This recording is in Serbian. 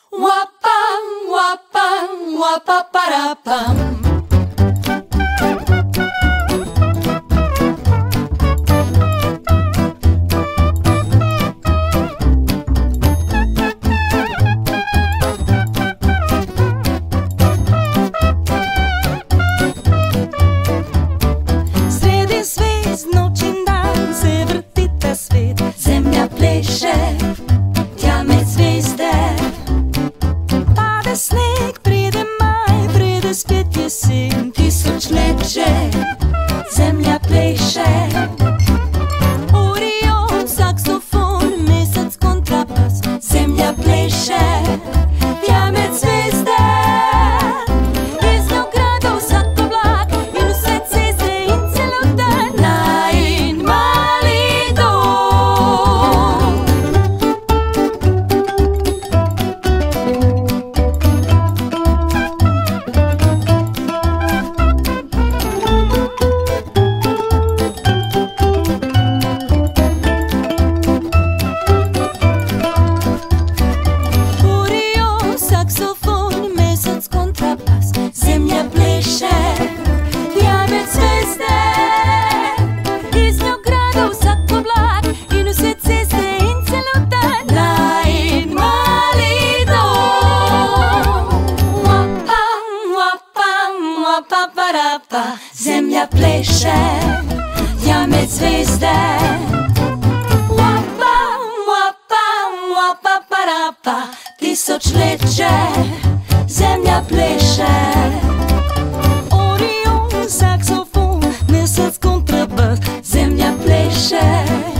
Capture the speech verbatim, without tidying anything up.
Wapam, wapam, wapaparapam. Sredi zvijezd, noćin dan se vrti ta svijet. Zemlja pleše, tjame zvijezde. Pada sneg, pride maj, pride spjet jesen. Tisućljeće, zemlja pleše. Orion, saksofon, mesac, kontrabas. Zemlja pleše, tjame zvijezde. Iz njog grado svako vlak, i u sve ceste i celo dan. Na in mali dom. Orion, saksofon, mesac, kontrabas. Zemlja pleše, tjame zvijezde. Iz njog grado svako vlak, i u sve ceste i celo dan. Na in mali dom. Wapam, wapam, wapaparapa. Zemlja pleše, tjame zvijezde. Wapam, wapam, wapaparapa. Tisućljeće, zemlja pleše. Orion, saksofon, mesac, kontrabas. Zemlja pleše,